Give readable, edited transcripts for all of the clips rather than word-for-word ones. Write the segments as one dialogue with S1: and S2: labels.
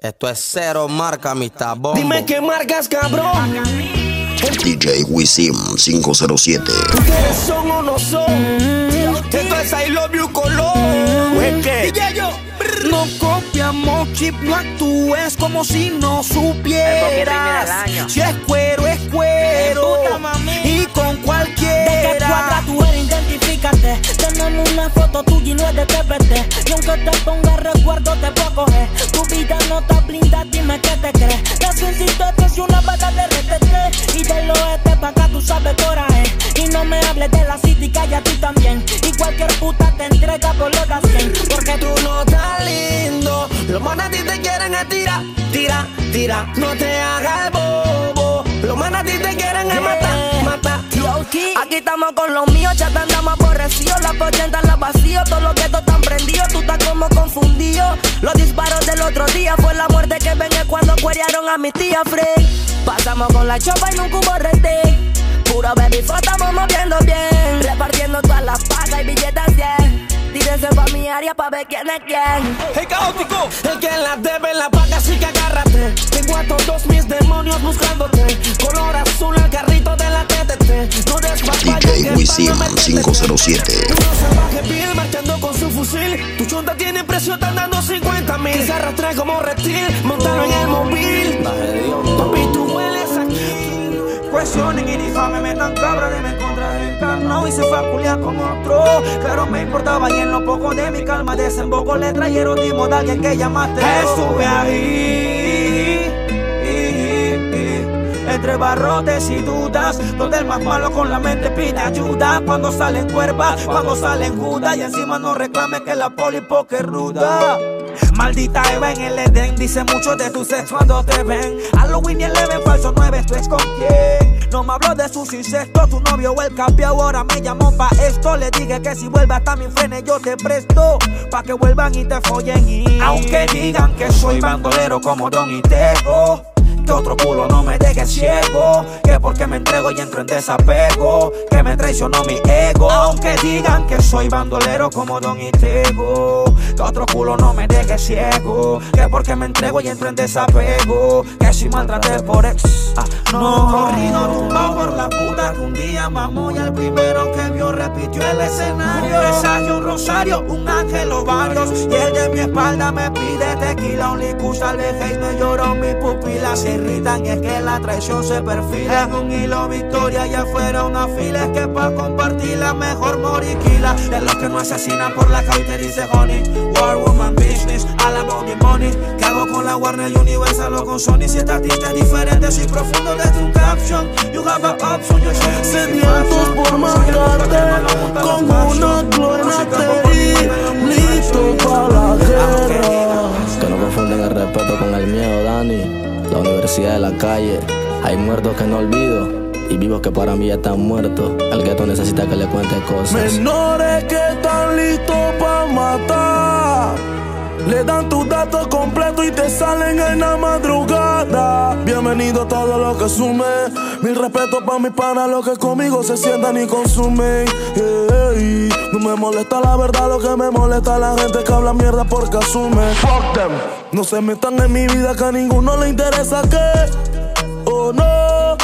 S1: Esto es cero marca, amistad, bombo.
S2: Dime qué marcas, cabrón.
S3: DJ Wisim 507.
S2: ¿Ustedes son o no son? Esto es I Love You Colón. ¿Qué? No copiamos chip, no actúes como si no supieras. Si es cuero, es cuero. Y con cualquiera.
S4: De que cuadra tú eres, identifícate. Tenemos una foto tuya y no es de TPT. Y aunque te ponga recuerdo te puedo coger. Tu vida no está blindada, dime qué te crees. Necesito es una vaca de RTT. Y del oeste pa' acá tú sabes coraje. Y no me hables de la city, calla tú también. Y cualquier puta te entrega por los da 100.
S2: Porque tú no estás lindo. Los manes a ti te quieren es tirar, tira, tira. No te hagas el bobo. Los manes a ti te quieren es matar, matar.
S4: Aquí estamos con los míos, ya te andamos aborrecidos. Las 80 las vacío, todos los guetos están prendidos. Tú estás como confundido. Los disparos del otro día fue la muerte que venía cuando cuerearon a mi tía Frey. Pasamos con la chopa y un cubo rete. Puro baby, estamos moviendo bien. Repartiendo todas las pagas y billetes 100. Tírense pa' mi área pa' ver quién es quién.
S2: ¡Hey, caótico! El que la debe la paga, así que agárrate. Tengo a todos mis demonios buscándote. Color azul, el carrito de la TTT. No
S3: DJ Wisim 507.
S2: Uno salvaje vil marchando con su fusil. Tu chonta tiene precio, están dando 50,000. Se arrastra como reptil, montado en el móvil. Papi, tú hueles aquí. Cuestionen y difame, me tan cabra de me encontrar encarnado y se fue a culiar con otro. Claro, me importaba y en lo poco de mi calma desemboco letra y erotismo de alguien que llamaste. Estuve ahí, entre barrotes y dudas, donde el más malo con la mente pide ayuda. Cuando salen cuervas, cuando salen judas, y encima no reclame que la poli porque es ruda. Maldita Eva en el Edén, dice mucho de tu sexo cuando te ven. Halloween y el Eleven, falso 9, ¿esto es con quién? No me habló de sus insectos, tu novio o el campeón ahora me llamó pa' esto. Le dije que si vuelve hasta mi frene yo te presto, pa' que vuelvan y te follen y... Aunque digan que soy bandolero como Don y Tego, que otro culo no me deje ciego, que porque me entrego y entro en desapego, que me traicionó mi ego. Aunque digan que soy bandolero como Don y Tego, que otro culo no me deje ciego, que porque me entrego y entro en desapego, que si maltraté por ex. No corrido tumbado por la puta que un día mamó y el primero que vio repitió el escenario. Presagio un rosario, un ángel o varios, y el de mi espalda me pide tequila, un licus al veje y no lloró mi pupila. Se irritan y es que la traición se perfila en un hilo victoria y afuera una fila. Es que pa' compartirla mejor moriquila. De los que no asesinan por la calle te dice honey. War woman business, all about the money. ¿Qué hago con la Warner Universal o con Sony? Si esta tinta es diferente, soy profundo de tu caption. You have an option, yo soy
S5: sedientos por matarte, con una clonate y listo para la guerra.
S6: Que no confunden el respeto con el miedo, Dani. La universidad de la calle, hay muertos que no olvido y vivos que para mí ya están muertos. El gueto necesita que le cuente cosas.
S5: Menores que están listos para matar, le dan tus datos completos y te salen en la madrugada. Bienvenido a todo lo que sume. Mil respetos pa' mis panas, los que conmigo se sientan y consumen. Hey, no me molesta la verdad, lo que me molesta es la gente que habla mierda porque asume. Fuck them. No se metan en mi vida que a ninguno le interesa que. Oh no.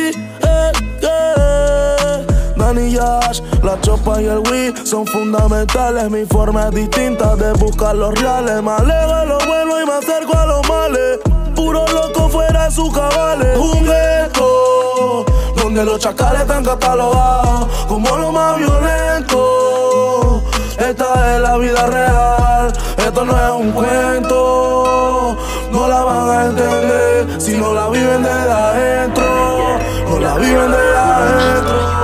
S5: Danny Yash, la chopa y el weed son fundamentales. Mi forma es distinta de buscar los reales. Me alejo de lo bueno y me acerco a los males. Puro loco fuera de sus cabales. Un gueto donde los chacales están catalogados como lo más violento. Esta es la vida real, esto no es un cuento. No la van a entender si no la viven de adentro. No la viven de adentro.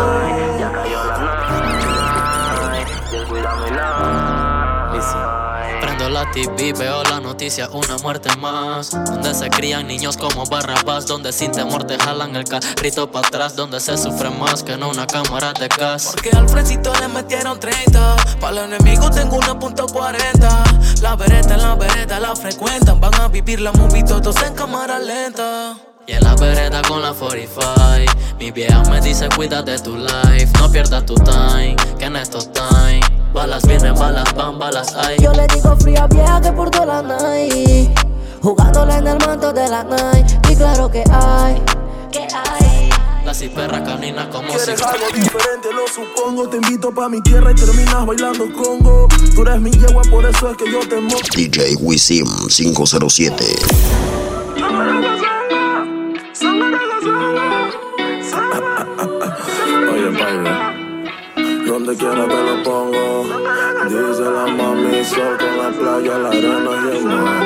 S7: Prendo la TV, veo la noticia, una muerte más. Donde se crían niños como Barrabás, donde sin temor te jalan el carrito para atrás, donde se sufre más que en una cámara de gas.
S8: Porque al Fresito le metieron 30, para el enemigo tengo 1.40. La vereda la frecuentan, van a vivir la movie todos en cámara lenta.
S7: Y en la vereda con la 45, mi vieja me dice cuida de tu life, no pierdas tu time, que en estos time balas vienen, balas van, balas hay.
S4: Yo le digo fría vieja que por toda la night. jugándole en el manto de la night. Y claro que hay.
S7: La ciperra camina como si...
S5: ¿Quieres algo diferente? Lo supongo. Te invito pa' mi tierra y terminas bailando congo. Tú eres mi yegua, por eso es que yo te monto.
S3: DJ Wisim 507.
S5: Oye, baby, donde quiera te lo pongo. Dice la mami, sol con la playa, la arena y el mar.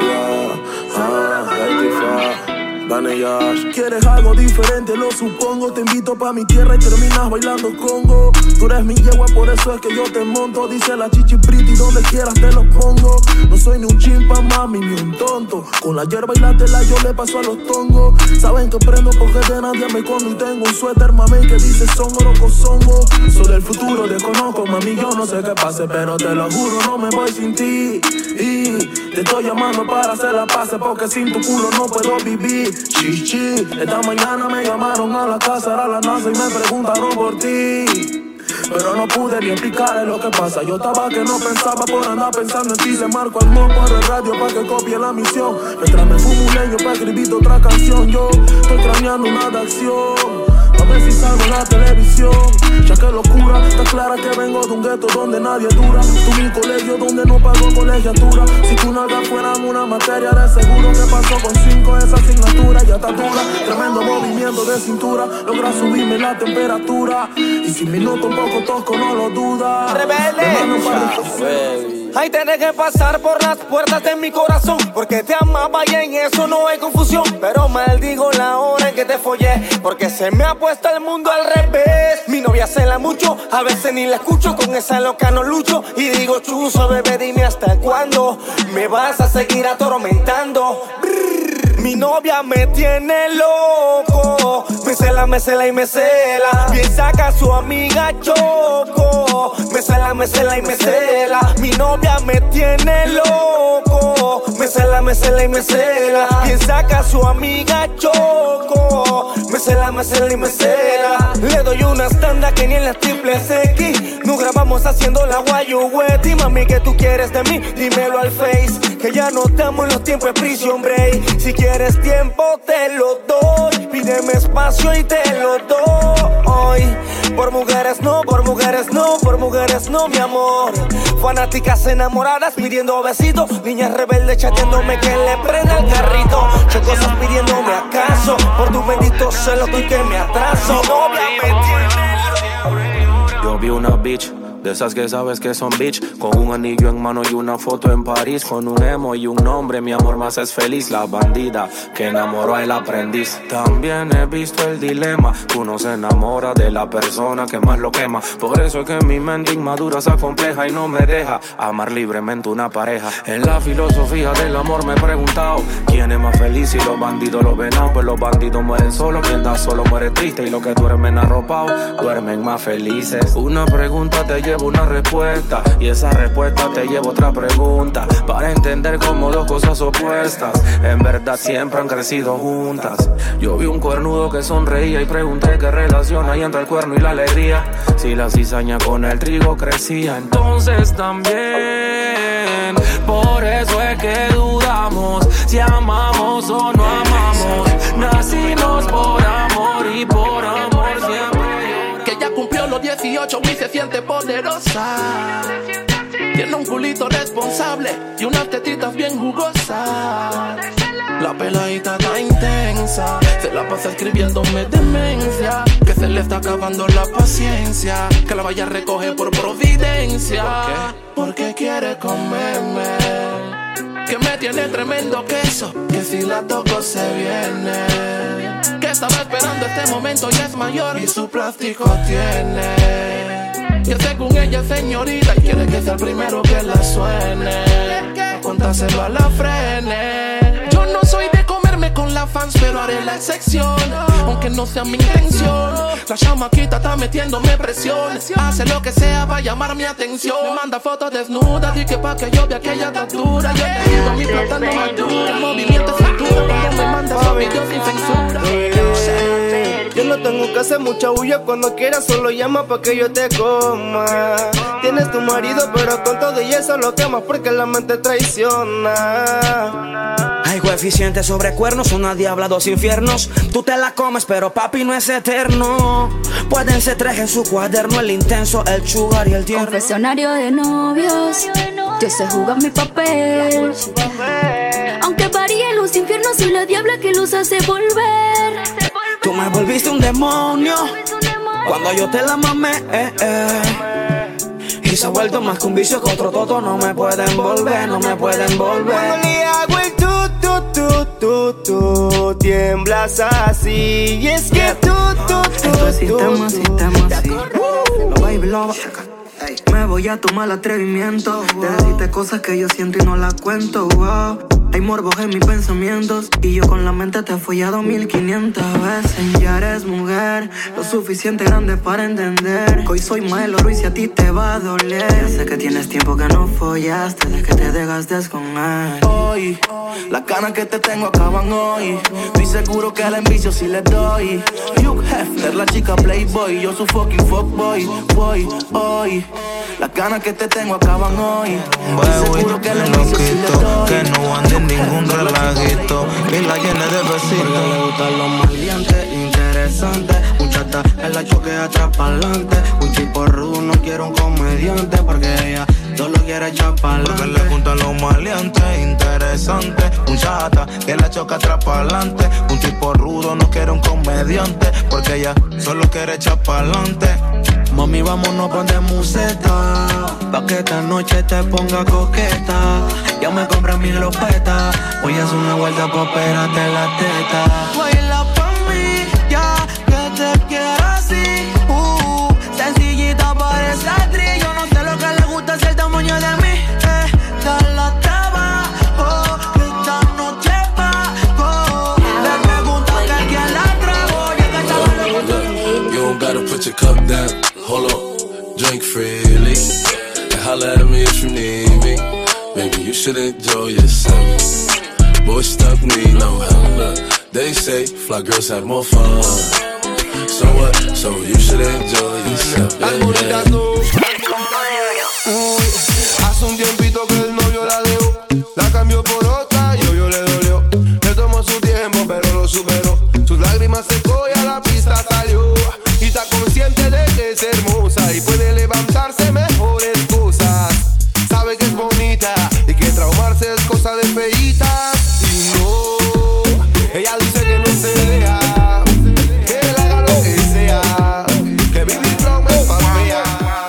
S5: Dani Yash. ¿Quieres algo diferente? Lo supongo. Te invito pa' mi tierra y terminas bailando congo. Tú eres mi yegua, por eso es que yo te monto. Dice la chichi pretty, donde quieras te lo pongo. No soy ni un chimpa, mami, ni un tonto. Con la hierba y la tela yo le paso a los tongos. Saben que prendo porque de nadie me escondo. Y tengo un suéter, mami, que dice songo, loco, songo. Soy del futuro, desconozco, mami, yo no sé qué pase, pero te lo juro, no me voy sin ti. Y te estoy llamando para hacer la paz, porque sin tu culo no puedo vivir. Chichi, esta mañana me llamaron a la casa, era la NASA y me preguntaron por ti. Pero no pude ni explicarle lo que pasa. Yo estaba que no pensaba por andar pensando en ti. Le marco al mon por el radio pa' que copie la misión. Mientras me fumo un leño pa' escribir otra canción. Yo estoy craneando una de acción, a ver si salgo en la televisión. Ya que locura, está clara que vengo de un gueto donde nadie dura. Tuve un colegio donde no pago colegiatura. Si tu nalga fueran una materia de seguro. ¿Qué pasó con 5 esa asignatura? Ya está dura, tremendo movimiento de cintura. Logra subirme la temperatura. Y sin minutos un poco tosco, no lo duda.
S2: Rebelde. Ay, tenés que pasar por las puertas de mi corazón, porque te amaba y en eso no hay confusión. Pero maldigo la hora en que te follé, porque se me ha puesto el mundo al revés. Mi novia cela mucho, a veces ni la escucho. Con esa loca no lucho y digo chuzo, bebé, dime hasta cuándo me vas a seguir atormentando. Mi novia me tiene loco, me cela y me cela. Piensa que a su amiga choco, me cela y me cela. Mi novia me tiene loco, me cela y me cela. Piensa que a su amiga choco, me cela y me cela. Le doy una tanda que ni en las triples X. Nos grabamos haciendo la guayueti. Mami, ¿qué tú quieres de mí? Dímelo al face, que ya no estamos en los tiempos de prison break. Si quieres tiempo te lo doy, pídeme espacio y te lo doy. Por mujeres no, por mujeres no, por mujeres no, mi amor. Fanáticas enamoradas pidiendo besitos, niñas rebeldes chateándome que le prenda el carrito. Chocosas pidiéndome acaso, por tu bendito celo estoy que me atraso. Mi novia me tiene.
S9: Yo vi una bitch de esas que sabes que son bitch, con un anillo en mano y una foto en París, con un emo y un nombre, mi amor más es feliz. La bandida que enamoró al aprendiz. También he visto el dilema, uno se enamora de la persona que más lo quema. Por eso es que mi mente inmadura se acompleja y no me deja amar libremente una pareja. En la filosofía del amor me he preguntado, ¿quién es más feliz? Si los bandidos lo ven? Pues los bandidos mueren solo, quien da solo muere triste, y los que duermen arropados duermen más felices. Una pregunta te lleva una respuesta, y esa respuesta te lleva otra pregunta, para entender como dos cosas opuestas en verdad siempre han crecido juntas. Yo vi un cuernudo que sonreía y pregunté qué relación hay entre el cuerno y la alegría. Si la cizaña con el trigo crecía, entonces también por eso es que dudamos si amamos o no amamos. Nacimos por amor y por amor siempre.
S10: Que ya cumplió los 18 y se siente poderosa. Tiene un culito responsable y unas tetitas bien jugosas. La peladita está intensa, se la pasa escribiéndome demencia. Que se le está acabando la paciencia, que la vaya a recoger por providencia. ¿Por qué? Porque quiere comerme, que me tiene tremendo queso, que si la toco se viene. Que estaba esperando este momento y es mayor y su plástico tiene. Que según ella es señorita y quiere que sea el primero que la suene. Contárselo a la frene. Yo no soy de comerme con la fans, pero haré la excepción, aunque no sea mi intención. La chamaquita está metiéndome presión, hace lo que sea para llamar mi atención. Me manda fotos desnudas y que pa' que yo vea que ella está dura. Yo te digo a mí plantando madura, el movimiento es cintura, cuando me manda esos videos sin censura.
S11: Yo no tengo que hacer mucha bulla, cuando quieras solo llama pa' que yo te coma. Tienes tu marido pero con todo y eso lo quemas porque la mente traiciona.
S2: Coeficiente sobre cuernos, una diabla, dos infiernos. Tú te la comes, pero papi no es eterno. Pueden ser tres en su cuaderno, el intenso, el sugar y el tierno.
S12: Confesionario de novios, yo sé jugar mi papel. Aunque varíe los infiernos y la diabla que los hace volver.
S2: Tú me volviste un demonio cuando yo te la mamé, y se ha vuelto más que un vicio que otro toto. No me pueden volver, no me pueden volver.
S11: Cuando le hago el tú tiemblas así. Y es que tú
S13: me voy a tomar el atrevimiento de decirte cosas que yo siento y no las cuento. Hay morbos en mis pensamientos y yo con la mente te he follado 1500 veces. Ya eres mujer, lo suficiente grande para entender que hoy soy malo y si a ti te va a doler. Ya sé que tienes tiempo que no follaste, de que te dejaste con él.
S10: Hoy, las ganas que te tengo acaban hoy. Estoy seguro que al envicio sí le doy. Hugh Hefner, la chica playboy, yo su fucking fuckboy. Voy, hoy, las ganas que te tengo acaban hoy. Estoy seguro que al envicio sí le doy.
S14: Que no ande ningún relajito y la llene de besitos.
S13: Porque le gustan los maleantes, interesantes. Un chata en la choque atrás pa'lante. Un tipo rudo, no quiero un comediante. Porque ella solo quiere echar pa'lante.
S14: Porque le gustan los maleantes, interesantes. Un chata que la choca atrás pa'lante. Un tipo rudo, no quiere un comediante. Porque ella solo quiere echar pa'lante.
S13: Mami, vámonos pa' de museta, pa' que esta noche te ponga coqueta. Ya me compré mi ropeta, voy a hacer una vuelta pa' operarte la teta.
S8: Baila pa' mí, ya que te quiero así. Sencillita parece actriz. Yo no sé lo que le gusta, es el tamaño de mí. Dale trabajo, que esta noche pago. Le pregunto que quién la trago, ya que estaba loco.
S15: You don't gotta put your cup down. Hold on, drink freely and holler at me if you need me. Maybe you should enjoy yourself. Boy, stuck need no help. Look, they say fly girls have more fun. So what? So you should enjoy yourself. Yeah,
S16: Hace un tiempito que el novio la dejó, la cambió por otra y obvio le dolió. Le tomó su tiempo pero lo superó. Sus lágrimas secó y a la pista salió. Y está consciente de que es hermosa y puede levantarse mejores cosas. Sabe que es bonita y que traumarse es cosa de feitas. Y no, ella dice que no se deja, que él haga lo que sea, que vivir no me pasea.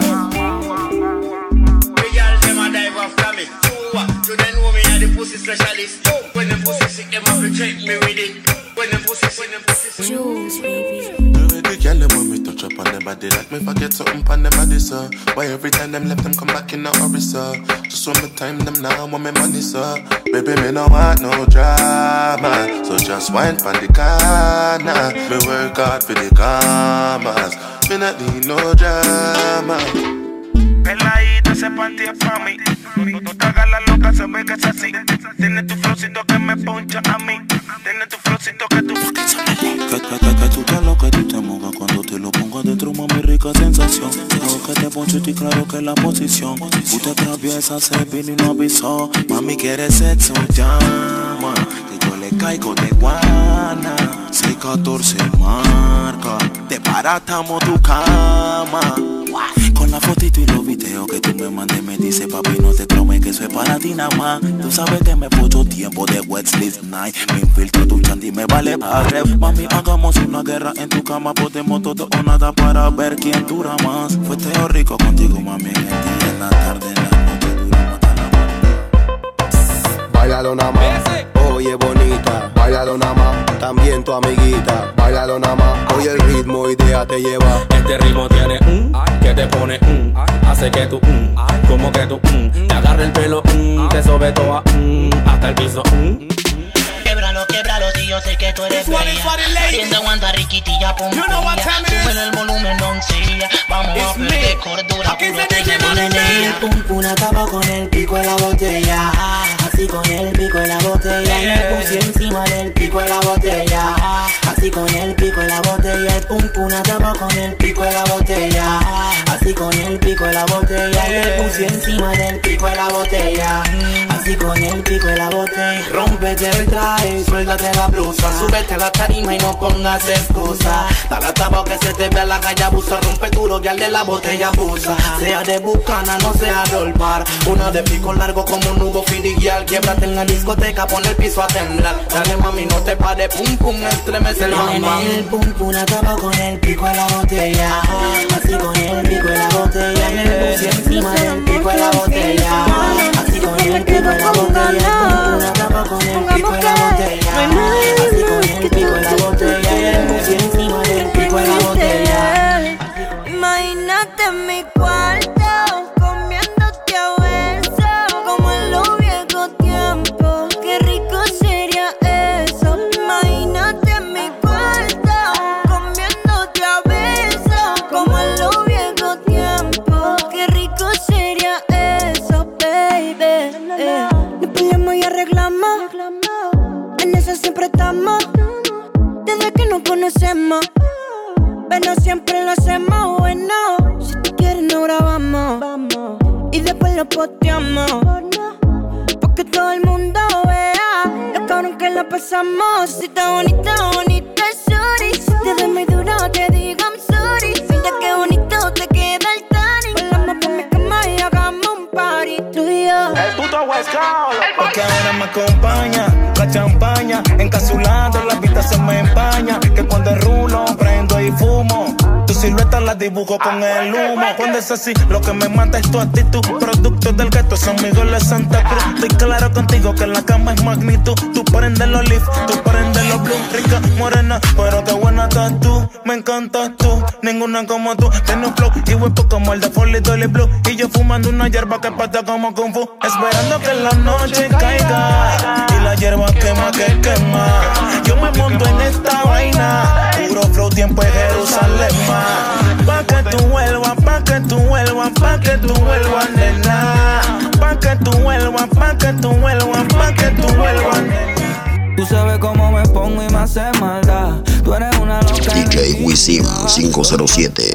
S17: Ella se manda y va a me. You don't know me and the pussy specialist. When them pussy sick, them have to check me with it. When them pussy
S12: Jules, baby.
S10: Girl, them when me touch up on them body like me forget something on them body, sir. Why every time them left them come back in a hurry, sir? Just when me time them now, want me money, sir. Baby, me no want no drama, so just wine pon the corner. Me work hard for the commas, me not need no drama.
S16: Peladita, ese panty es pa' mí. No te hagas la loca, se ve que es así. Tiene tu flowcito que me poncha a mí. Tiene tu flowcito que tú...
S14: Que tú te lo que tú te mojas cuando te lo pongo adentro, mami, rica sensación. Creo que te poncho y claro que la posición. Usted atraviesa, se vino y no avisó. Mami, quiere sexo, llama. Que yo le caigo de guana. 614 marca. Te paratamos tu cama. Con la fotito y los videos que tú me mandes, me dice papi, no te traumes que eso es para ti nada más. Tú sabes que me puso tiempo de Wesley's Night. Me infiltro tu chandy, me vale barre. Mami, hagamos una guerra en tu cama. Podemos todo o nada para ver quién dura más. Fue teo rico contigo, mami, en el día, en la tarde, en la noche, dura mata la
S16: Báilalo nada más, oye bonita. Báilalo nada más, también tu amiguita. Báilalo nada más, oye el ritmo y déjate llevar.
S18: Este ritmo tiene que te pone hace que tú como que tú te agarre el pelo te sobe toda hasta el piso
S17: Québralo, si yo sé que tú eres bella. Tienda aguanta riquitilla, pompilla. Sube el volumen, doncella. Vamos a perder cordura, puro te
S8: el pum pum acaba con el pico de la botella. Así con el pico de la botella. Y me puse encima del pico de la botella.
S17: Así con el pico de la botella, el pum pum ataba con el pico de la botella. Así con el pico de la botella y el pussy encima del pico de la botella. Así con el pico de la botella. Rómpete el traje, suéltate la blusa, súbete a la tarima y no pongas excusa. Dale a tabo que se te vea la calle abusa, rompe duro y al de la botella abusa. Sea de Bucana, no sea de Olvar. Una de pico largo como un nudo filial. Quiebrate en la discoteca, pon el piso a temblar. Dale mami, no te pares, pum pum, estremece el bam bam. El pum pum ataba con el pico de la botella. Así con el pico de la botella y el pussy encima del pico de la botella. Así con el pico de la botella, el pum pum ataba con el pico de la botella. Así con el pico de la botella y el pussy encima del pico de la botella.
S4: Imagínate en mi cuarto, comiéndote a besos, como en los viejos tiempos. Qué rico sería eso. Imagínate en mi cuarto, comiéndote a besos, como en los viejos tiempos. Qué rico sería eso, baby. Nos peleamos y arreglamos, en eso siempre estamos, desde que nos conocemos. Pero siempre lo hacemos bueno. Si tú quieres nos grabamos, y después lo posteamos, porque todo el mundo vea lo cabrón que la pasamos. Si está bonita, bonita, sorry. Si te doy muy duro, te digo I'm sorry. Mira qué bonito te queda el tanning. Volamos por mi cama y hagamos un party, tú y yo.
S2: El puto West Coast, porque ahora me acompaña la champaña, encapsulando la vista se me empaña. Que cuando rulo, prendo y fumo, tu silueta la dibujo con el humo. Cuando es así, lo que me mata es tu actitud. Producto del gueto, son mis goles Santa Cruz. Estoy claro contigo que en la cama es magnitud. Tú prendes los leaf, tú prendes los blues. Rica, morena, pero qué buena estás tú. Me encantas tú, ninguna como tú. Tienes un flow y huepo como el de Folly Dolly Blue. Y yo fumando una hierba que patea como Kung Fu, esperando que la noche caiga y la hierba quema que quema. Yo me monto en esta vaina, puro flow, tiempo en Jerusalén. Pa' que tú vuelvas, pa' que tú vuelvas, pa' que tú vuelvas, nena. Pa' que tú vuelvas, pa' que tú vuelvas, pa' que tú vuelvas, nena.
S19: Tú sabes cómo me pongo y me hace maldad. Tú eres una loca.
S3: DJ Wisim 507.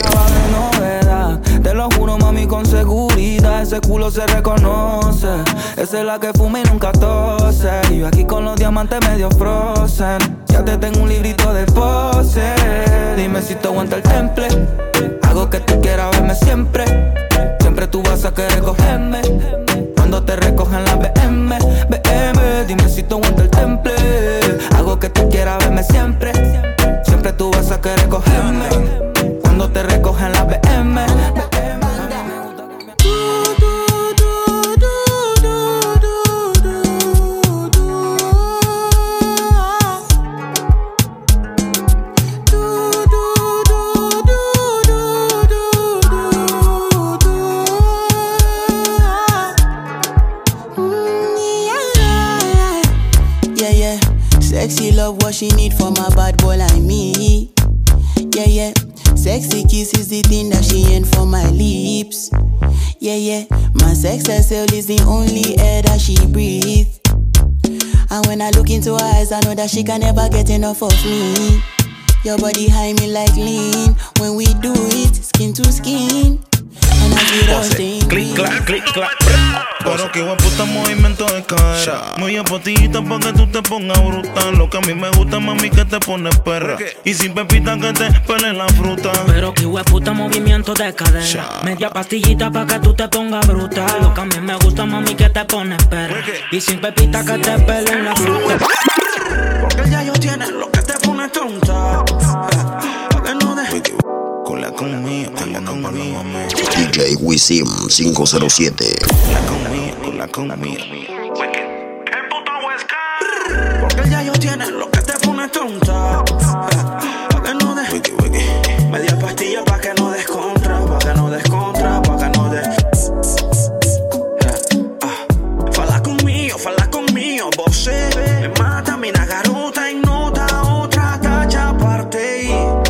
S19: Te lo juro, mami, con seguridad. Ese culo se reconoce. Esa es la que fuma y nunca tose. Y yo aquí con los diamantes medio frozen. Ya te tengo un librito de pose. Dime si te aguanta el temple. Hago que tú quieras verme siempre. Siempre tú vas a querer cogerme. Cuando te recogen la BM. Dime si te aguanta el temple. Hago que tú quieras verme siempre. Siempre tú vas a querer cogerme. Cuando te recogen la BM.
S20: Sexy love what she need from a bad boy like me. Yeah, yeah. Sexy kiss is the thing that she ain't for my lips. Yeah, yeah. My sex herself is the only air that she breathes. And when I look into her eyes, I know that she can never get enough of me. Your body high me like lean. When we do it, skin to skin. And I get all things.
S2: Click, clack, click, clack. Pero qué buen puta movimiento de cadera. Muy a potillita pa' que tú te pongas brutal. Lo que a mí me gusta, mami, que te pones perra. Y sin pepita que te pele la fruta.
S21: Pero qué buen puta movimiento de cadera. Media pastillita pa' que tú te pongas brutal. Lo que a mí me gusta, mami, que te pones perra. Y sin pepita que te pele la fruta.
S2: Porque ya yo tiene lo que te pone tonta. Con la conmigo,
S3: DJ Wisim 507.
S2: Con la conmigo. Porque ya yo tiene lo que te pone tonta. Pa' que no des media pastilla pa' que no des contra. Pa' que no des contra, pa' que no des. Fala conmigo, vos me mata mi garota en nota. Otra tacha aparte.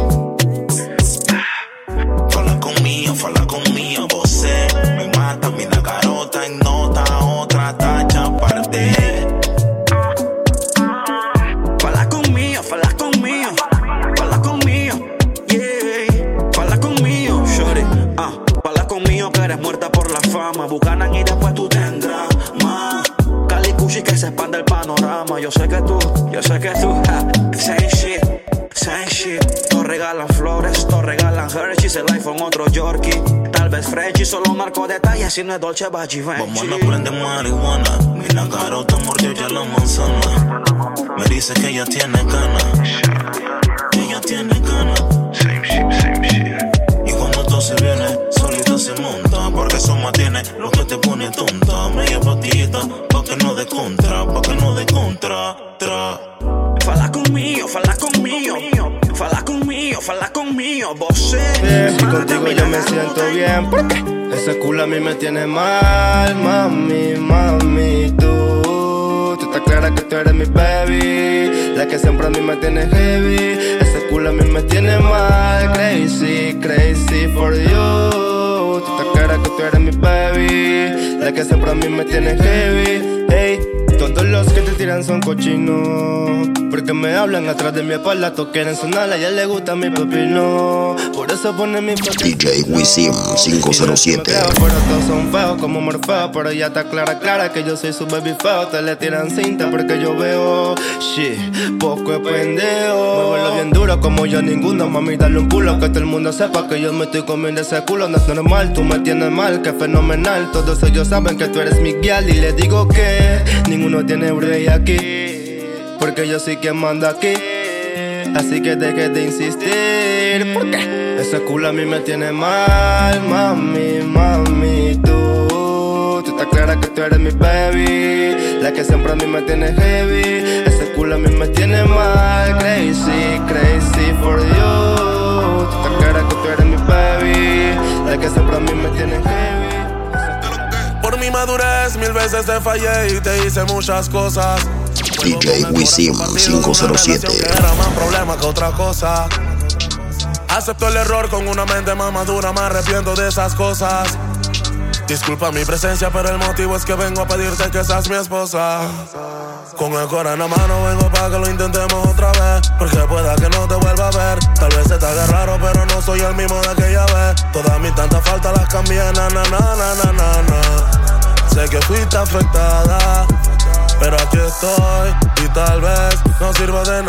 S2: Fala conmigo, vos me mata mi garota en nota. Otra tacha aparte. Dice el iPhone otro Yorkie. Tal vez Frenchie, solo marco detalles si no es Dolce Givenchy.
S14: Vamos a la prende marihuana. Mi la garota mordió ya la manzana. Me dice que ella tiene ganas. Ella tiene ganas. Y cuando todo se viene, solita se monta. Porque eso mantiene lo que te pone tonta. Media patita, pa' que no de contra. Pa' que no de contra.
S2: Fala conmigo, fala conmigo. Fala conmigo, fala conmigo. Vos
S11: y contigo yo me siento bien. ¿Por qué? Ese culo a mí me tiene mal. Mami, mami, tú estás clara que tú eres mi baby. La que siempre a mí me tiene heavy. Ese culo a mí me tiene mal. Crazy, crazy for you. Tú estás clara que tú eres mi baby. La que siempre a mí me tiene heavy. Hey, todos los que te tiran son cochinos. Porque me hablan atrás de mi espalda. Todos quieren sonar, a ella le gusta mi pepino. Por eso pone mi foto.
S3: DJ Wisim 507.
S11: Pero todos son feos como Morfeo. Pero ella está clara que yo soy su baby feo. Te le tiran cinta porque yo veo shit, poco es pendejo. Muévelo bien duro como yo ninguno. Mami, dale un culo que todo el mundo sepa que yo me estoy comiendo ese culo. No es normal, tú me tienes mal, que fenomenal. Todos ellos saben que tú eres mi guial. Y les digo que ninguno tiene break aquí. Porque yo soy quien manda aquí. Así que deje de insistir. ¿Por qué? Ese culo a mí me tiene mal. Mami, mami, tú estás clara que tú eres mi baby. La que siempre a mí me tiene heavy. Ese culo a mí me tiene mal. Crazy, crazy for you. Tú estás clara que tú eres mi baby. La que siempre a mí me tiene heavy.
S10: Por mi madurez 1000 veces te fallé y te hice muchas cosas.
S3: DJ Wisim 507.
S10: Era más problema que otra cosa. Acepto el error con una mente más madura. Me arrepiento de esas cosas. Disculpa mi presencia, pero el motivo es que vengo a pedirte que seas mi esposa. Con el corazón en la mano vengo para que lo intentemos otra vez. Porque pueda que no te vuelva a ver. Tal vez se te haga raro, pero no soy el mismo de aquella vez. Todas mis tantas faltas las cambié, na. Sé que fuiste afectada, pero aquí estoy y tal vez no sirva de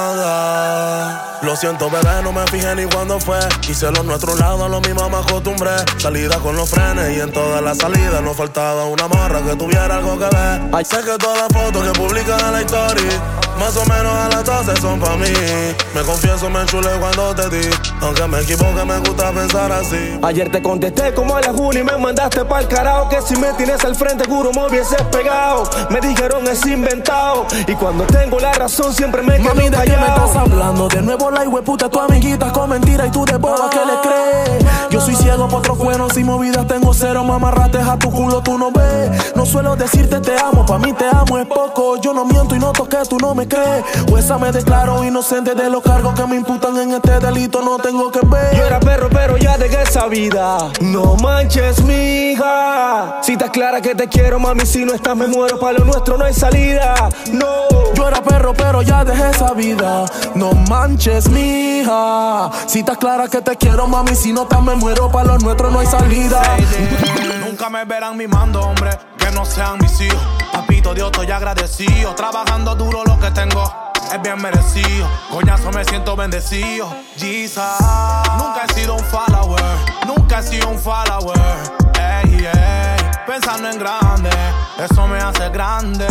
S10: nada. Lo siento, bebé, no me fijé ni cuándo fue. Hice lo nuestro a un lado, lo mismo me acostumbré. Salida con los frenes y en todas las salidas nos faltaba una morra que tuviera algo que ver. Ay, sé que todas las fotos que publican en la story más o menos a las 12 son pa' mí. Me confieso, me enchulé cuando te di. Aunque me equivoque, me gusta pensar así.
S2: Ayer te contesté como a la Juni y me mandaste pa'l carajo. Que si me tienes al frente, juro me hubieses pegado. Me dijeron es inventado. Y cuando tengo la razón siempre me quedo
S10: Mami, ¿de
S2: callado.
S10: qué me estás hablando? De nuevo la hueputa, tu amiguita con mentira y tú de boba que le crees. Yo soy ciego por otros cueros y movidas tengo cero. Mamarrates a tu culo, tú no ves. No suelo decirte te amo, pa' mí te amo es poco. Yo no miento y no toqué, tú no me crees. O esa me declaro inocente de los cargos que me imputan en este delito, no tengo que ver.
S2: Yo era perro, pero ya dejé esa vida. No manches, mija. Si estás clara que te quiero, mami, si no estás me muero. Pa' lo nuestro no hay salida, no.
S10: Yo era perro, pero ya dejé esa vida. No manches, mija. Si estás clara que te quiero, mami, si no estás me muero. Pa' lo nuestro no hay salida.
S1: Nunca me verán mimando, hombre, que no sean mis hijos. Papito Dios, estoy agradecido. Trabajando duro lo que tengo es bien merecido. Coñazo, me siento bendecido. Jesus. Nunca he sido un follower. Nunca he sido un follower. Ey, ey. Pensando en grande, eso me hace grande.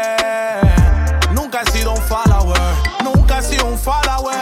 S1: Nunca he sido un follower. Nunca he sido un follower.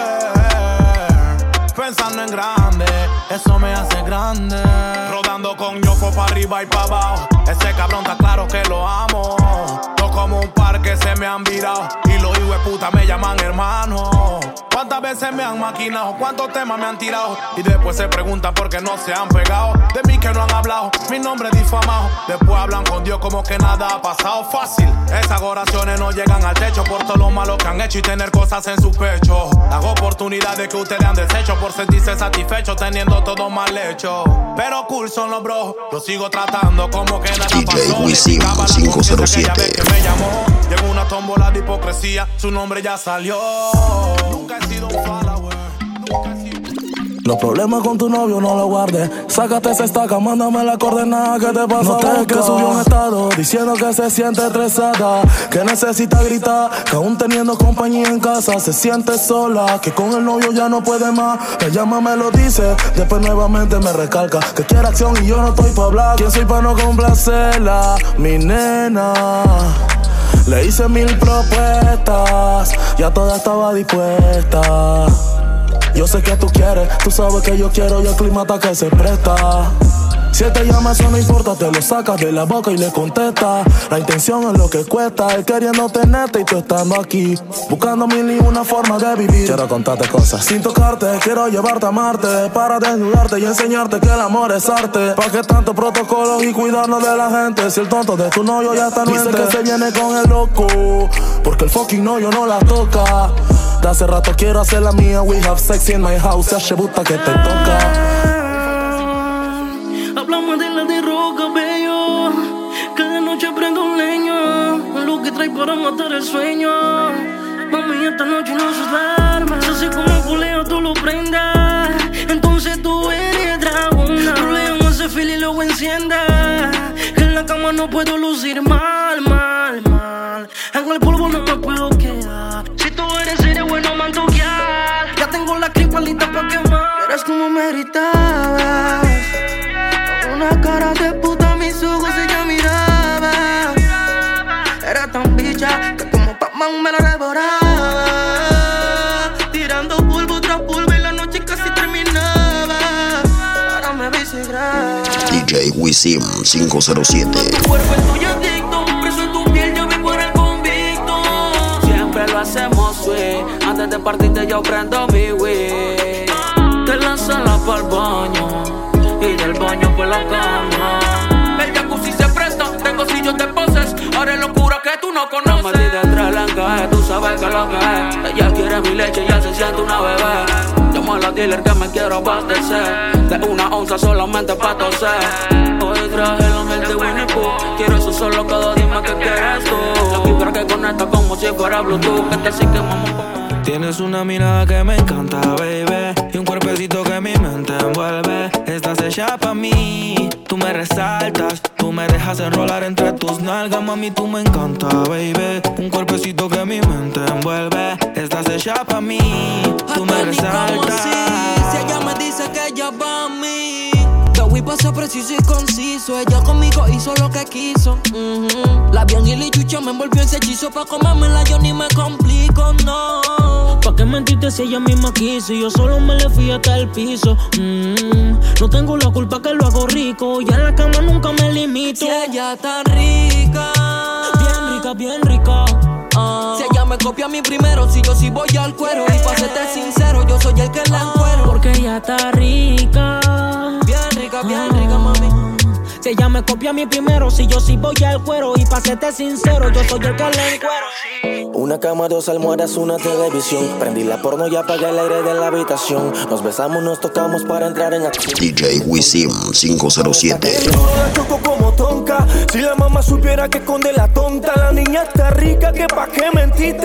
S1: Pensando en grande, eso me hace grande. Rodando con ñofo pa' arriba y pa' abajo. Ese cabrón está claro que lo amo. No como un par que se me han virado y los hijos de puta me llaman hermano. ¿Cuántas veces me han maquinado? ¿Cuántos temas me han tirado? Y después se preguntan por qué no se han pegado. De mí que no han hablado, mi nombre es difamado. Después hablan con Dios como que nada ha pasado. Fácil, esas oraciones no llegan al techo por todo lo malo que han hecho y tener cosas en su pecho. Las oportunidades que ustedes han deshecho por sentirse satisfechos teniendo todo mal hecho. Pero cool son los bros, lo sigo tratando como que nada pasó.
S3: DJ Wisim 507.
S1: Que me llamó, llegó una tómbola de hipocresía, su nombre ya salió. Nunca he sido un follower.
S5: Los problemas con tu novio no los guardes. Sácate esa estaca, mándame la coordenada que te pasa. Noté que subió un estado diciendo que se siente estresada, que necesita gritar, que aún teniendo compañía en casa se siente sola, que con el novio ya no puede más. Me llama, me lo dice, después nuevamente me recalca que quiere acción y yo no estoy pa' hablar. ¿Quién soy pa' no complacerla? Mi nena. Le hice 1000 propuestas, ya toda estaba dispuesta. Yo sé que tú quieres, tú sabes que yo quiero y el clima está que se presta. Si él te llama eso no importa, te lo sacas de la boca y le contestas. La intención es lo que cuesta, él queriendo tenerte y tú estando aquí, buscando 1001 forma de vivir. Quiero contarte cosas sin tocarte, quiero llevarte a amarte, para desnudarte y enseñarte que el amor es arte. ¿Pa' qué tanto protocolo y cuidarnos de la gente? Si el tonto de tu novio ya está nuente. Dice que se viene con el loco, porque el fucking novio no la toca. De hace rato quiero hacer la mía, we have sex in my house, se achebuta que te toca.
S21: Hablamos de la de roca, bello. Cada noche prendo un leño, lo que trae para matar el sueño. Mami, esta noche no se duerme. Así como culeo tú lo prendas, entonces tú eres dragona. Roleo ese fil y luego enciende, que en la cama no puedo lucir mal, mal, mal. En el polvo no me puedo quedar. Si tú eres bueno, mantoquear. Ya tengo la cripa lista pa' quemar. Eres como me gritabas, una cara de puta, mis ojos ella miraba. Era tan bicha que como Pac-Man me la devoraba. Tirando polvo tras polvo y la noche casi terminaba. Ahora me ves y graba.
S3: DJ Wisim 507.
S21: Tu cuerpo es tuyo adicto, preso en tu piel yo vengo en el convicto. Siempre lo hacemos sweet, antes de partirte yo prendo mi weed. Te lanzas la pa'l baño y del baño por la cama. El jacuzzi se presta, tengo sillos de poses. Ahora es locura que tú no conoces. La maldita entre la encaje, tú sabes que lo que es. Ella quiere mi leche, ya se siente una bebé. Llamo a la dealer que me quiero abastecer de una onza solamente pa' toser. Hoy traje la miel de Winnie Pooh. Quiero eso solo cada dime que quieres tú. La vibra que conecta como si fuera Bluetooth. Que te sigue mamá.
S19: Tienes una mirada que me encanta, baby, y un cuerpecito que mi mente envuelve. Estás hecha pa' mí, tú me resaltas, tú me dejas enrolar entre tus nalgas. Mami, tú me encanta, baby, un cuerpecito que mi mente envuelve. Estás hecha pa' mí, tú me resaltas.
S8: Si ella me dice que ella va a mí, Gawi pasa preciso y conciso. Ella conmigo hizo lo que quiso. La bien y la chucha me envolvió en ese hechizo. Pa' comérmela yo ni me complico, no.
S21: ¿Pa' qué mentirte si ella misma quiso? Y yo solo me le fui hasta el piso. No tengo la culpa que lo hago rico. Ya en la cama nunca me limito.
S8: Si ella está rica,
S21: bien rica, bien rica.
S8: Si ella me copia a mí primero, si yo sí voy al cuero. Y pa' serte sincero, yo soy el que la encuero.
S21: Porque ella está rica,
S8: bien rica, mami.
S21: Si ella me copia a mí primero, si yo sí voy al cuero. Y pa' serte sincero, yo soy el que la encuero.
S6: Una cama, 2 almohadas, una televisión. Prendí la porno y apagué el aire de la habitación. Nos besamos, nos tocamos para entrar en acción.
S3: DJ Wisim 507.
S2: La choco como tonka. Si la mamá supiera que esconde la tonta. La niña está rica, que pa' qué mentiste.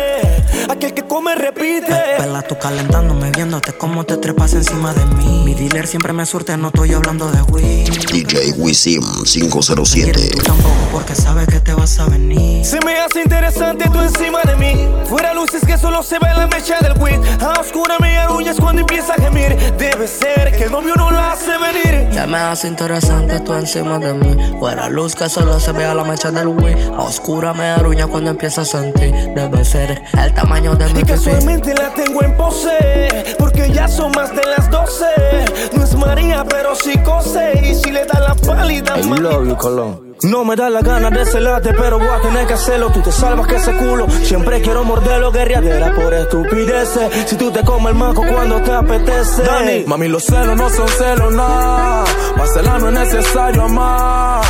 S2: Aquel que come repite.
S22: Pela, tú calentándome, viéndote cómo te trepas encima de mí. Mi dealer siempre me surte, no estoy hablando de weed.
S3: DJ Wisim 507.
S22: Tú tampoco porque sabes que te vas a venir.
S2: Se me hace interesante tú encima de mí. Fuera luces que solo se ve la mecha del weed. A oscura me arrullas cuando empieza a gemir. Debe ser que el novio no la hace venir.
S22: Ya me hace interesante tú encima de mí. Fuera luz que solo se ve la mecha del weed. A oscura me arrulla cuando empieza a sentir. Debe ser el tamaño de mi
S2: y casualmente la tengo en pose, porque ya son más de las 12. No es María pero sí cose. Y si le da la pálida,
S6: I love you, Colón.
S2: No me da la gana de celarte, pero voy a tener que hacerlo. Tú te salvas que ese culo siempre quiero morderlo. Guerriadera por estupideces. Si tú te comes el maco cuando te apetece. Dani, mami, los celos no son celos, nah. Para celar no es necesario amar.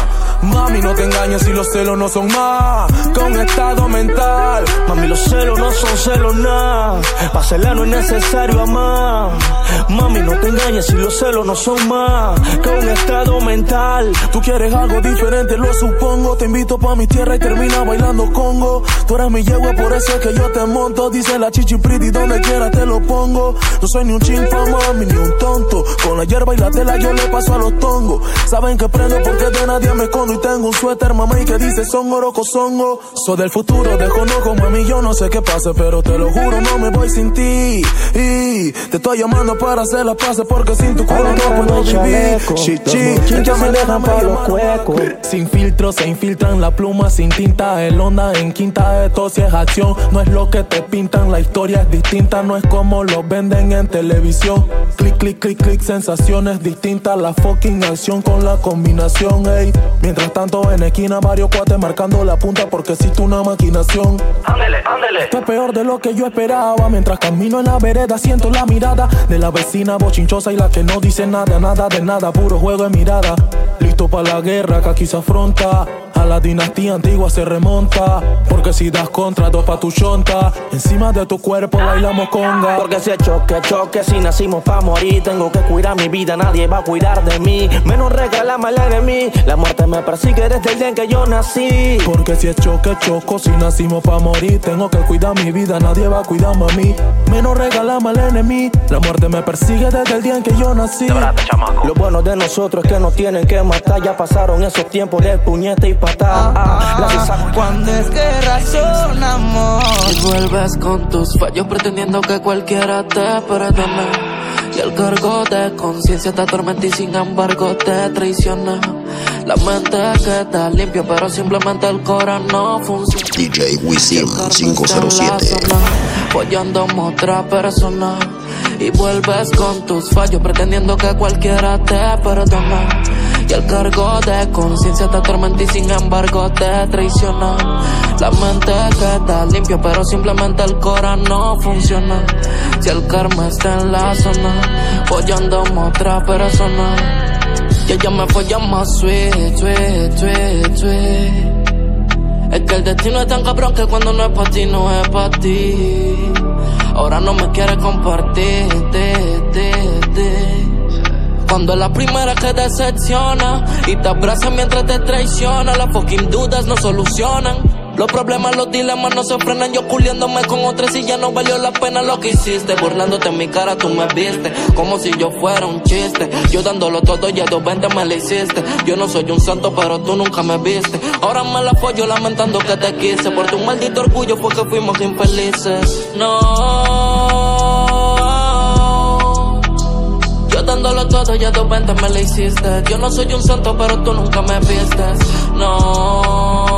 S5: Mami, no te engañes si los celos no son más que un estado mental.
S2: Mami, los celos no son celos nada. Pa' celar no es necesario amar. Mami, no te engañes si los celos no son más que un estado mental.
S5: Tú quieres algo diferente, lo supongo. Te invito pa' mi tierra y termina bailando congo. Tú eres mi yegua, por eso es que yo te monto. Dice la chichi pretty, donde quiera te lo pongo. No soy ni un chimpa, mami, ni un tonto. Con la hierba y la tela yo le paso a los tongos. Saben que prendo porque de nadie me escondo. Y tengo un suéter, mamá, y que dice son oroco, songo. Soy del futuro, desconozco, mami, yo no sé qué pase, pero te lo juro, no me voy sin ti. Y te estoy llamando para hacer las paces, porque sin tu culo no puedo vivir. Chichi,
S2: ya me dejan pa' los cuecos.
S5: Sin filtro se infiltran la pluma, sin tinta, el onda en quinta. Esto si es acción, no es lo que te pintan. La historia es distinta, no es como lo venden en televisión. Clic, clic, clic, clic, sensaciones distintas. La fucking acción con la combinación, ey. Mientras tanto en esquina varios cuates marcando la punta porque existe una maquinación.
S2: Ándele, ándele.
S5: Esto es peor de lo que yo esperaba. Mientras camino en la vereda siento la mirada de la vecina bochinchosa y la que no dice nada, nada de nada, puro juego de mirada. Listo pa' la guerra que aquí se afronta. A la dinastía antigua se remonta. Porque si das contra, dos pa' tu chonta. Encima de tu cuerpo bailamos conga.
S2: Porque si es choque, choque, si nacimos pa' morir. Tengo que cuidar mi vida, nadie va a cuidar de mí. Menos regálame al enemigo. La muerte me persigue desde el día en que yo nací.
S5: Porque si es choque, choco, si nacimos pa' morir. Tengo que cuidar mi vida, nadie va a cuidarme a mí. Menos regálame al enemigo. La muerte me persigue desde el día en que yo nací.
S2: Lo bueno de nosotros es que nos tienen que matar. Ya pasaron esos tiempos de puñete y patada.
S17: Cuando es que razonamos
S22: y vuelves con tus fallos pretendiendo que cualquiera te perdone. Y el cargo de conciencia te atormenta y sin embargo te traiciona. La mente queda limpia pero simplemente el corazón no funciona.
S3: DJ Wisim 507
S22: apoyando a otra persona. Y vuelves con tus fallos pretendiendo que cualquiera te perdona. Y el cargo de conciencia te atormenta y sin embargo te traiciona. La mente queda limpia pero simplemente el corazón no funciona. Si el karma está en la zona, follando a otra persona. Y ella me folla más sweet, sweet, sweet, sweet. Es que el destino es tan cabrón que cuando no es pa' ti, no es pa' ti. Ahora no me quiere compartir, Cuando es la primera que decepciona y te abraza mientras te traiciona. Las fucking dudas no solucionan. Los problemas, los dilemas no se frenan. Yo culiándome con otras y ya no valió la pena lo que hiciste. Burlándote en mi cara tú me viste como si yo fuera un chiste. Yo dándolo todo y a 220 me lo hiciste. Yo no soy un santo pero tú nunca me viste. Ahora me la apoyo lamentando que te quise. Por tu maldito orgullo fue que fuimos infelices. No. Yo dándolo todo y a 220 me lo hiciste. Yo no soy un santo pero tú nunca me vistes. No.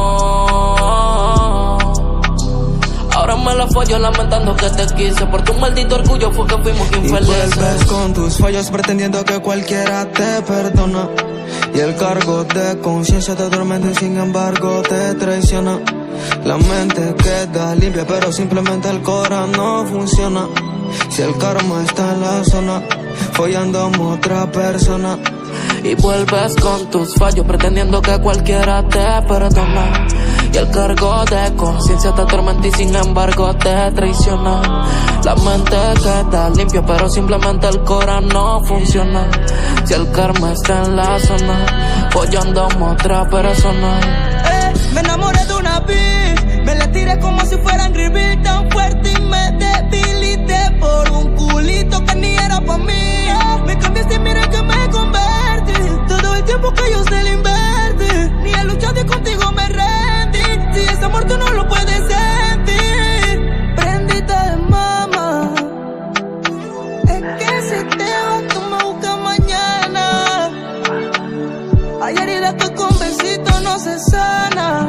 S22: Ahora me la follo lamentando que te quise. Por tu maldito orgullo fue que fuimos infelices.
S19: Y vuelves con tus fallos pretendiendo que cualquiera te perdona. Y el cargo de conciencia te atormenta y sin embargo te traiciona. La mente queda limpia pero simplemente el corazón no funciona. Si el karma está en la zona, follando a otra persona.
S22: Y vuelves con tus fallos pretendiendo que cualquiera te perdona. Y el cargo de conciencia te atormenta y sin embargo te traiciona. La mente queda limpia pero simplemente el corazón no funciona. Si el karma está en la zona, follando a otra persona.
S17: Me enamoré de una bitch, me la tiré como si fuera Angry Bird, tan fuerte y me debilité por un culito que ni era pa' mí. Me cambiaste y mira que me convertí. Todo el tiempo que yo se le invertí, ni he luchado y contigo me rendí. Si ese amor tú no lo puedes sentir, prendita de mama. Es que si te vas tú me buscas mañana. Hay heridas que con besitos no se sana.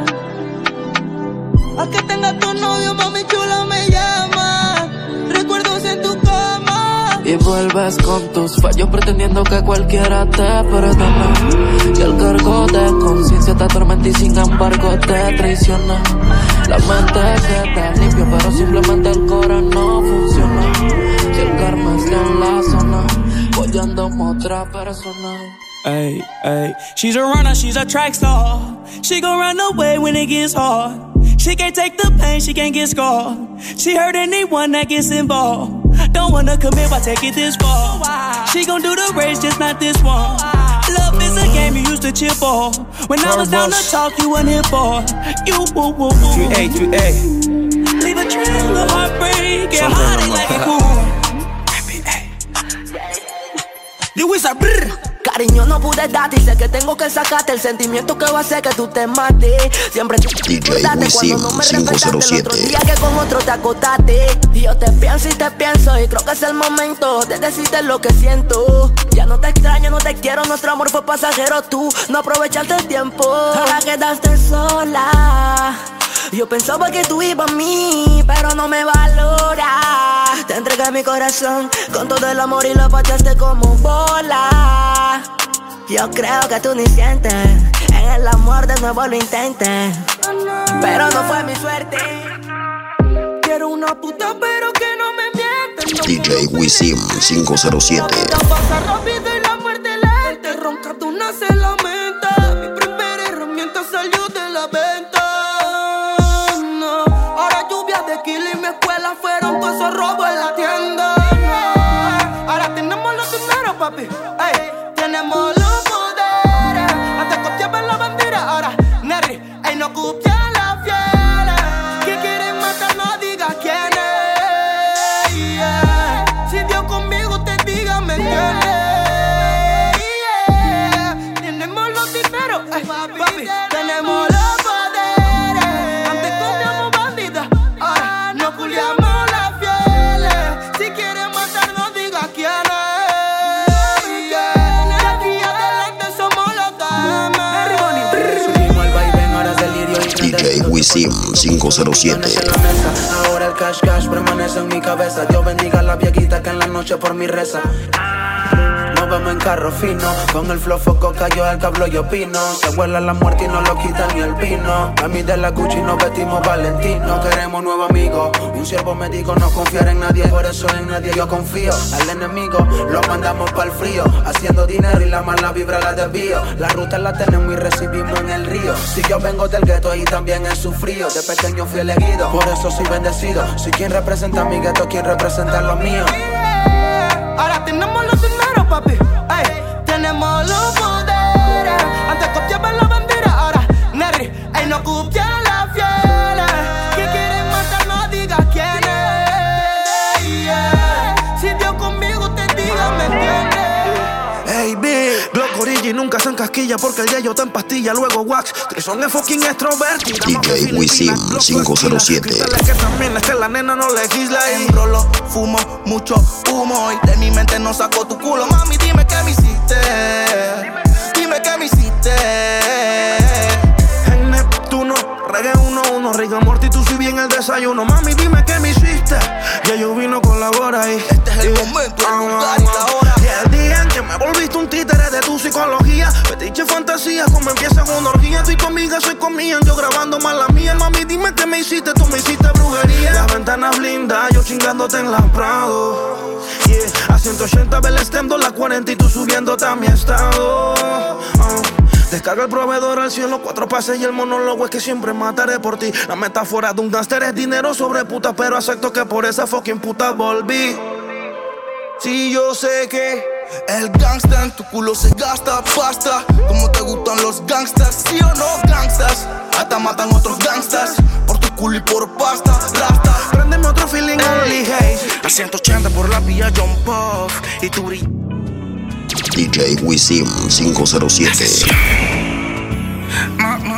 S17: A que tenga tu novio, mami chula me llama. Recuerdos en tu cama.
S22: Y vuelves con tus fallos pretendiendo que cualquiera te perdona. Y el cargo de conciencia te atormenta y sin embargo te traiciona. La mente queda limpia pero simplemente el corazón no funciona. Si el karma está en la zona, follando a otra persona.
S2: Ay, ay. She's a runner, she's a track star. She gon' run away when it gets hard. She can't take the pain, she can't get scarred. She hurt anyone that gets involved. Don't wanna commit, why take it this far? She gon' do the race, just not this one. Love is a game you used to cheer for. When I was down to talk, you weren't here for. You woo woo woo.
S7: 3A.
S2: Leave a trail of heartbreak, get heartache like a cool.
S4: The Wizard, brr. Cariño, no pude darte y sé que tengo que sacarte el sentimiento que va a hacer que tú te mates. Siempre te cuando no me respetaste el otro día que con otro te acostaste. Y yo te pienso y creo que es el momento de decirte lo que siento. Ya no te extraño, no te quiero, nuestro amor fue pasajero. Tú no aprovechaste el tiempo, ahora quedaste sola. Yo pensaba que tú ibas a mí, pero no me valora. Te entregué mi corazón con todo el amor y lo pateaste como bola. Yo creo que tú ni sientes, en el amor de nuevo lo intenté, pero no fue mi suerte. Quiero una puta pero que no me mienta.
S3: DJ Wisin 507.
S2: La pasa rápido y la muerte lenta. Ronca tú no se lamenta. Mi primera herramienta salió de la venta. Fueron todos esos robos en la tienda. Ahora tenemos los dineros, papi. Ey, tenemos los poderes. Antes copiaban la bandera, ahora Nerry. Ey, no copian las fieles. Que quieren matar, no digas quién es. Yeah. Si Dios conmigo te diga, me entiendes. Yeah. Tenemos los dineros, ey, papi. Tenemos los poderes. Antes copiamos bandidas, ahora no culiamos.
S3: DJ Wisin 507.
S19: Ahora el cash permanece en mi cabeza. Dios bendiga a la viejita que en la noche por mi reza. Nos vemos en carro fino, con el flow foco cayó el cablo y opino. Se vuela la muerte y no lo quita ni el vino. A mí de la Gucci nos vestimos Valentino. Queremos nuevo amigo, un siervo me dijo no confiar en nadie. Por eso en nadie yo confío. Al enemigo lo mandamos pa'l frío, haciendo dinero y la mala vibra la desvío. La ruta la tenemos y recibimos en el río. Si yo vengo del gueto y también he sufrido. De pequeño fui elegido, por eso soy bendecido. Soy quien representa mi gueto, quien representa lo mío.
S2: Ahora tenemos los dineros, papi. Ey, tenemos los poderes. Antes copiaban la bandera, ahora Nerry. Ey, no copian las fieles. Que quieren matar, no digas quién es. Yeah. Si Dios conmigo te diga, me entiendes.
S7: Hey, Big, Glock Origi nunca se encasquilla porque el yayo está en pastilla, luego wax. Trison es fucking extrovertida.
S3: DJ Wisin 507.
S7: Que también es que la nena no legisla y
S19: enrolo, fumo, mucho humo y de mi mente no saco tu culo. Mami, dime qué me hiciste. Dime qué me hiciste.
S7: En Neptuno, reggae 1-1, Riga Morty, tú si bien el desayuno. Mami, dime qué me hiciste. Ya yo vino con la hora y
S19: este es el momento, el lugar y la hora.
S7: Y el día en que me volviste un títere de tu psicología. Fetiche fantasía, como empieza una orgía. Tú y tu amiga soy comían, yo grabando más la mía. Mami, dime qué me hiciste, tú me hiciste brujería. Las ventanas blindas, yo chingándote en la Prado. Yeah, a 180 Bel Stem, la 40 y tú subiéndote a mi estado. Descarga el proveedor al cielo, 4 pases y el monólogo es que siempre mataré por ti. La metáfora de un gángster es dinero sobre puta, pero acepto que por esa fucking puta volví.
S19: Sí, yo sé que el gangsta en tu culo se gasta pasta. Como te gustan los gangsters, ¿sí o no, gangsters? Hasta matan otros gangsters por tu culo y por pasta, rasta.
S7: Préndeme otro feeling only haze.
S19: A 180 por la vía John Puff y tu
S3: DJ Wisin 507.
S19: No.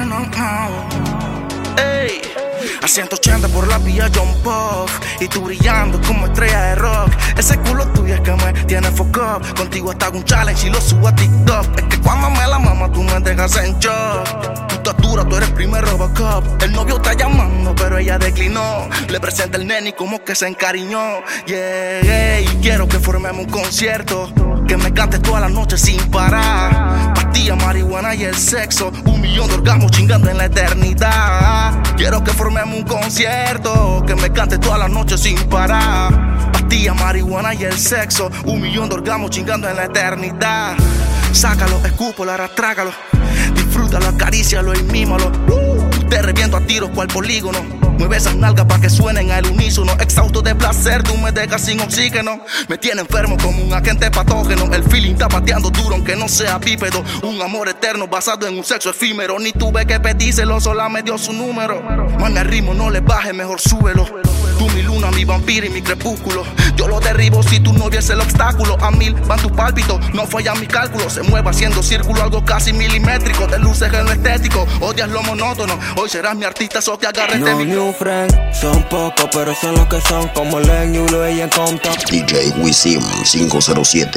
S19: Ey, a 180 por la vía John Puff y tú brillando como estrella de rock. Ese culo tuyo es que me tiene fuck up. Contigo hasta hago un challenge y lo subo a TikTok. Es que cuando me la mama tú me dejas en shock. Tu estatura, tú eres primer Robocop. El novio está llamando pero ella declinó. Le presenta el nene y como que se encariñó. Yeah, y quiero que formemos un concierto. Que me cantes toda la noche sin parar. Pastilla, marihuana y el sexo. 1 millón de orgasmos chingando en la eternidad. Quiero que formemos un concierto. Que me cantes toda la noche sin parar. Pastilla, marihuana y el sexo. 1 millón de orgasmos chingando en la eternidad.
S7: Sácalo, escúpalo, arrastrácalo. Disfrútalo, acarícialo y mímalo. Te reviento a tiros cual polígono. Mueve esas nalgas pa' que suenen al unísono. Exhausto de placer, tú me dejas sin oxígeno. Me tiene enfermo como un agente patógeno. El feeling está pateando duro aunque no sea bípedo. Un amor eterno basado en un sexo efímero. Ni tuve que pedírselo, sola me dio su número. Mami, al ritmo no le bajes, mejor súbelo. Tú mi luna, mi vampiro y mi crepúsculo. Yo lo derribo si tu novia es el obstáculo. A 1000 van tus pálpitos, no fallan mis cálculos. Se mueve haciendo círculo, algo casi milimétrico. Te luces en lo estético, odias lo monótono. Hoy serás mi artista, so que agarre
S19: no
S7: mi
S19: new friend, son pocos, pero son los que son. Como Len, Yulo y en Compton.
S3: DJ Wisim 507.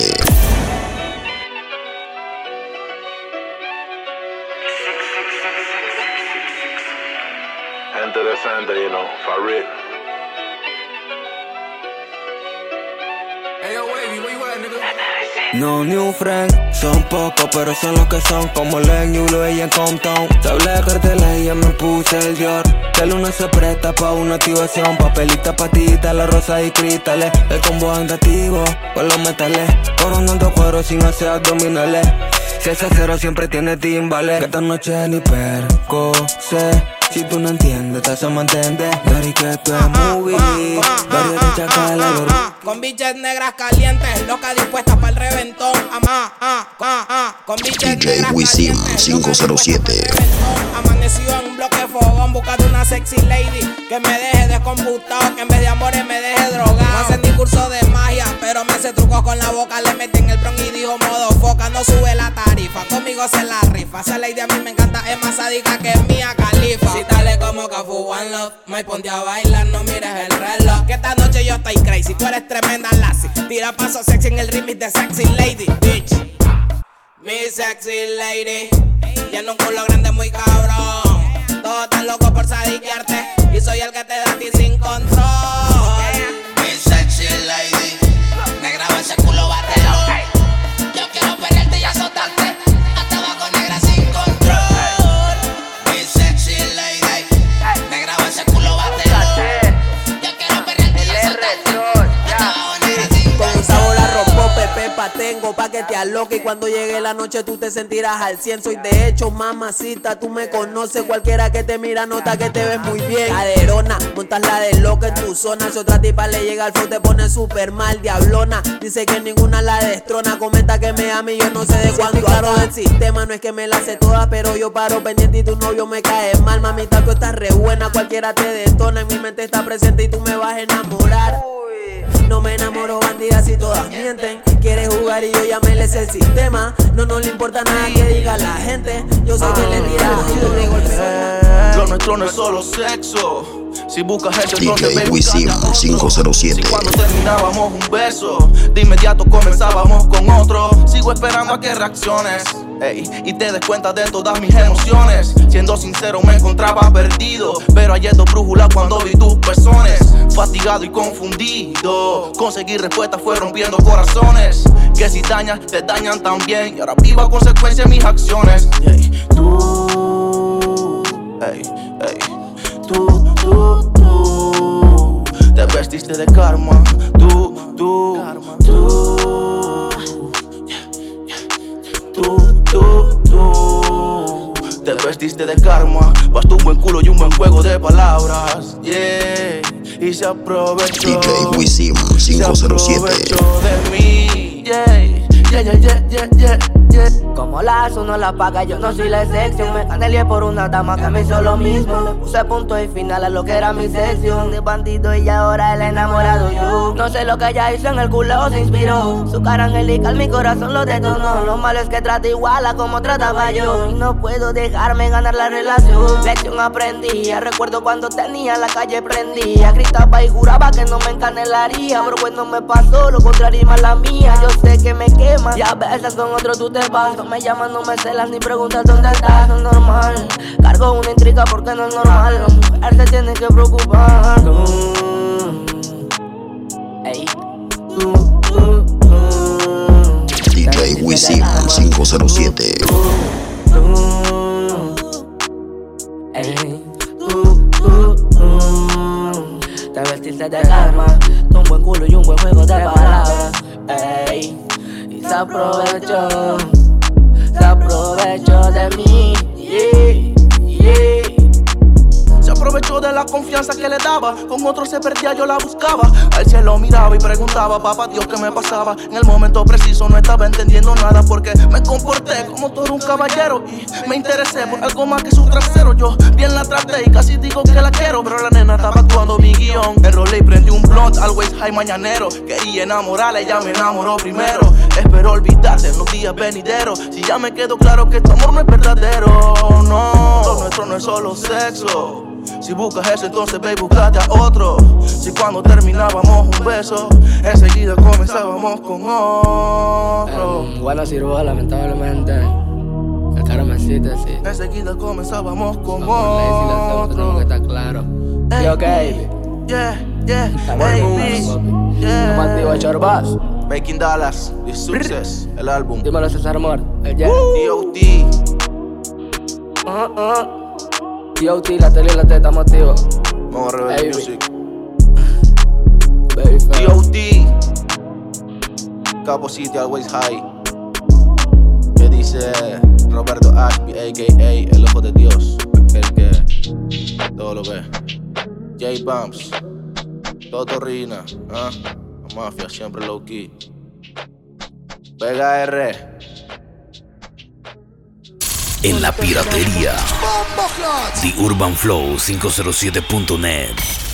S16: Gente decente, you know, for real.
S19: No new friend, son pocos, pero son los que son. Como Len, Yulo y en Compton. Te hablé de cartela y ya me puse el Dior. De luna se presta pa' una activación. Papelita, patita, la rosa y cristales. El combo anda activo con los metales. Coronando cuero sin hacer abdominales. Si ese cero siempre tiene timbales. Que esta noche ni perco sé. Si tú no entiendes, te hace mantente. Dari que esto es movie. Barrio de Chacala,
S9: con biches negras calientes, loca dispuesta para el reventón. Con biches
S3: DJ Wisim 507.
S9: Amanecido en un bloque fogón, buscando una sexy lady que me deje descomputado, que en vez de amores me deje drogado. No hace ni curso de magia, pero me hace trucos con la boca. Le mete en el bron y dijo modo foca, no sube la tarifa, conmigo se la rifa. Esa lady a mí me encanta, es más sádica que Mia Khalifa. Si dale como Cafu One Love, me ponte a bailar, no mires el reloj. Que esta noche yo estoy crazy, tú eres tremenda lassie. Tira paso sexy en el remix de Sexy Lady, bitch. Mi sexy lady tiene un culo grande muy cabrón. Todos están locos por sadiquearte y soy el que te da a ti sin control.
S13: Mi sexy lady, me graba ese culo bátelo. Yo quiero perderte y azotarte hasta abajo, negra sin control. Mi sexy lady, me graba ese culo bátelo. Yo quiero perderte y azotarte hasta abajo, negra sin control.
S9: Con un sabor a ropo, pepa tengo pa' que te aloque y cuando llegue la noche tú te sentirás al 100. Soy de hecho mamacita, tú me conoces, cualquiera que te mira nota que te ves muy bien. Caderona, montas la de loca en tu zona. Si otra tipa le llega al flow te pone super mal, diablona. Dice que ninguna la destrona, comenta que me ama y yo no sé de cuándo. Claro del sistema, no es que me la sé toda, pero yo paro pendiente y tu novio me cae mal. Mamita, tú estás re buena, cualquiera te detona. En mi mente está presente y tú me vas a enamorar. No me enamoro bandidas y todas mienten. Quieres jugar y yo ya me les el sistema. No le importa nada que diga la gente. Yo soy quien le tira y yo te golpeo.
S7: Lo nuestro no es solo sexo. Si buscas gente entonces
S3: DJ Wisim 507.
S7: Si cuando terminábamos un beso de inmediato comenzábamos con otro. Sigo esperando a que reacciones, ey, y te des cuenta de todas mis emociones. Siendo sincero me encontraba perdido, pero hallé dos brújulas cuando vi tus pezones. Fatigado y confundido, conseguir respuestas fue rompiendo corazones. Que si dañan, te dañan también. Y ahora vivo a consecuencia de mis acciones. Ey, tú, ey, ey, tú te vestiste de karma. Tú te vestiste de karma. Basta un buen culo y un buen juego de palabras, yeah. Y se aprovechó
S3: DJ Wisim 507.
S7: Se aprovechó de mí, yeah.
S9: Como la hace uno la paga, yo no soy la excepción. Me canelé por una dama que me hizo lo mismo. Le puse punto y final a lo que era mi sección. De bandido y ahora el enamorado yo. No sé lo que ella hizo en el culo, se inspiró. Su cara angelical, mi corazón lo detonó. Lo malo es que trata igual a como trataba yo. Y no puedo dejarme ganar la relación. Lección aprendía, recuerdo cuando tenía la calle prendía. Gritaba y juraba que no me encanelaría, pero cuando me pasó lo contrario y más la mía. Yo sé que me queman y a veces con otro tú te vas. No me llamas, no me celas ni preguntas dónde estás. No es normal, cargo una intriga porque no es normal. La mujer se tiene que preocupar. Ey.
S3: DJ Wisim 507.
S9: Te vestiste de karma, un buen culo y un buen juego de palabras. Ey, y se aprovechó.
S22: se aprovechó de mí.
S8: Se aprovechó de la confianza que le daba. Con otro se perdía, yo la buscaba. Al cielo miraba y preguntaba, papá Dios, ¿qué me pasaba? En el momento preciso no estaba entendiendo nada, porque me comporté como todo un caballero y me interesé por algo más que su trasero. Yo bien la traté y casi digo que la quiero, pero la nena estaba actuando mi guión. Enrolé y prendí un blunt, always high mañanero. Quería enamorarla, ella me enamoró primero. Espero olvidarte en los días venideros. Si ya me quedó claro que tu amor no es verdadero. No, lo nuestro no es solo sexo. Si buscas eso, entonces ve y búscate a otro. Si cuando terminábamos un beso, enseguida comenzábamos con otro.
S22: Bueno, sirvo, lamentablemente. El cara me cita, sí.
S8: Enseguida comenzábamos con
S22: otro. Tengo que estar claro.
S8: Hey,
S22: ok.
S8: Yeah, baby.
S22: Yeah. Activo Chorbas.
S8: Making Dallas, The Success, el álbum.
S22: Dímelo, César Amor. El Jet.
S8: D.O.T.
S22: D.O.T, la tele y la teta, estamos activos.
S8: Vamos a Rebelde Music.
S22: Baby
S8: D.O.T. Capo City, always high. Que dice Roberto Ashby, a.k.a. el ojo de Dios, aquel que todo lo ve. J Bumps, Totorrina, la mafia siempre low key. Vega R.
S3: En la piratería. The Urban Flow 507.net.